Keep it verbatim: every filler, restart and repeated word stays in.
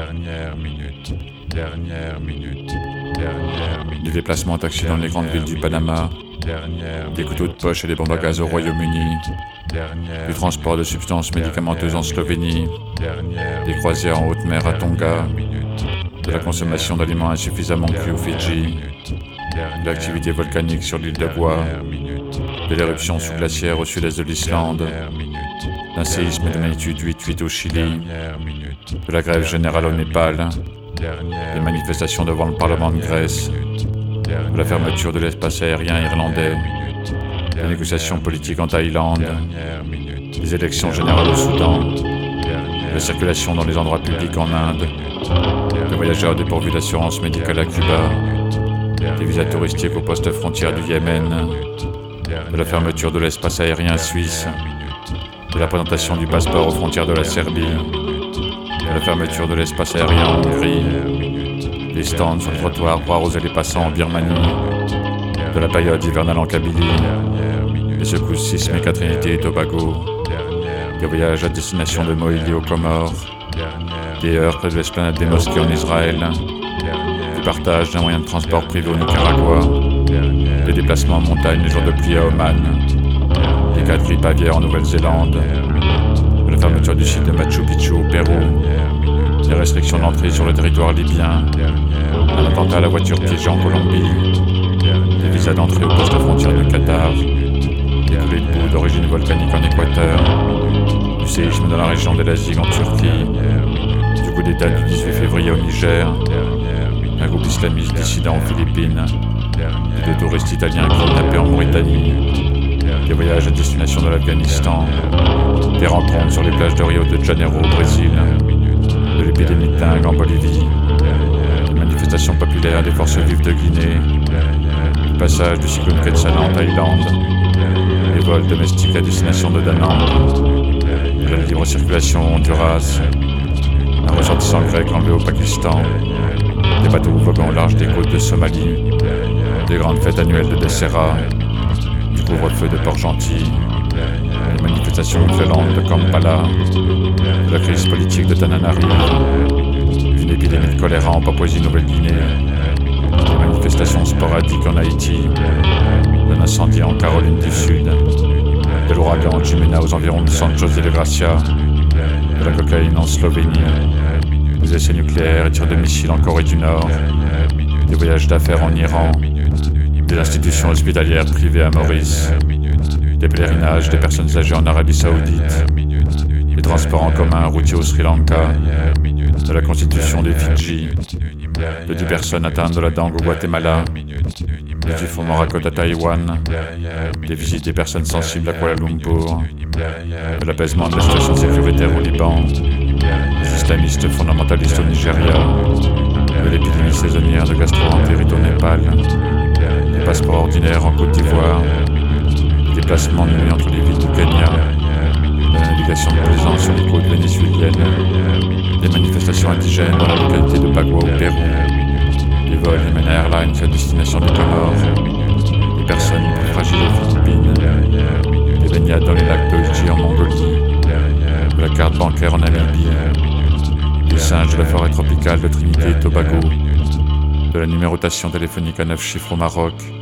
Dernière minute, dernière minute, dernière minute. Du déplacement en taxi dans les grandes villes du Panama, des couteaux de poche et des bombes à gaz au Royaume-Uni, du transport de substances médicamenteuses en Slovénie, des croisières en haute mer à Tonga, de la consommation d'aliments insuffisamment cuits aux Fidji, de l'activité volcanique sur l'île de Bois, de l'éruption sous-glaciaire au sud-est de l'Islande, d'un séisme de magnitude huit virgule huit au Chili, de la grève générale au Népal, des manifestations devant le Parlement de Grèce, de la fermeture de l'espace aérien irlandais, des négociations politiques en Thaïlande, des élections générales au Soudan, de la circulation dans les endroits publics en Inde, des voyageurs dépourvus d'assurance médicale à Cuba, des visas touristiques aux postes frontières du Yémen, de la fermeture de l'espace aérien suisse, de la présentation du passeport aux frontières de la Serbie, de la fermeture de l'espace aérien en Hongrie, des stands sur le trottoir pour arroser les passants en Birmanie, de la période hivernale en Kabylie, des secousses sismiques à Trinité et Tobago, des voyages à destination de Mohyli aux Comores, des heurts près de l'esplanade des mosquées en Israël, du partage d'un moyen de transport privé au Nicaragua, des déplacements en montagne les jours de pluie à Oman, des cas de grippe aviaire en Nouvelle-Zélande, de la fermeture du site de Machu Picchu au Pérou, des restrictions d'entrée sur le territoire libyen, un attentat à la voiture piégée en Colombie, des visas d'entrée au poste frontière du Qatar, des coulées de boue d'origine volcanique en Équateur, du séisme dans la région de l'Asie en Turquie, du coup d'état du dix-huit février au Niger, un groupe islamiste dissident aux Philippines, des deux touristes italiens kidnappés en Mauritanie, des voyages à destination de l'Afghanistan, des rencontres sur les plages de Rio de Janeiro au Brésil, de l'épidémie de dengue en Bolivie, des manifestations populaires des forces vives de Guinée, du passage du cyclone Ketsana en Thaïlande, des vols domestiques à destination de Da Nang, de la libre circulation au Honduras, un ressortissant grec enlevé au Pakistan, des bateaux voguant au large des côtes de Somalie, des grandes fêtes annuelles de Dessera, du couvre-feu de Port-Gentil, des manifestations violentes de Kampala, de la crise politique de Tananarive, d'une épidémie de choléra en Papouasie-Nouvelle-Guinée, des manifestations sporadiques en Haïti, d'un incendie en Caroline du Sud, de l'ouragan Jimena aux environs de San José de Gracia, de la cocaïne en Slovénie, des essais nucléaires et tirs de missiles en Corée du Nord, des voyages d'affaires en Iran, des institutions hospitalières privées à Maurice, des pèlerinages des personnes âgées en Arabie Saoudite, des transports en commun routiers au Sri Lanka, de la constitution des Fidji, de dix personnes atteintes de la dengue au Guatemala, des typhons Morakot à Taïwan, des visites des personnes sensibles à Kuala Lumpur, de l'apaisement de la situation sécuritaire au Liban, des islamistes fondamentalistes au Nigeria, de l'épidémie saisonnière de gastro-entérite au Népal, des passeports ordinaires en Côte d'Ivoire, des déplacements de nuit entre les villes du Kenya, de la navigation de plaisance sur les côtes vénézuéliennes, des manifestations indigènes dans la localité de Bagua au Pérou, des vols Yemena Airlines à destination des Comores, des personnes plus fragiles aux Philippines, des baignades dans les lacs Dojji en Mongolie, de la carte bancaire en Namibie, des singes de la forêt tropicale de Trinité et Tobago, de la numérotation téléphonique à neuf chiffres au Maroc,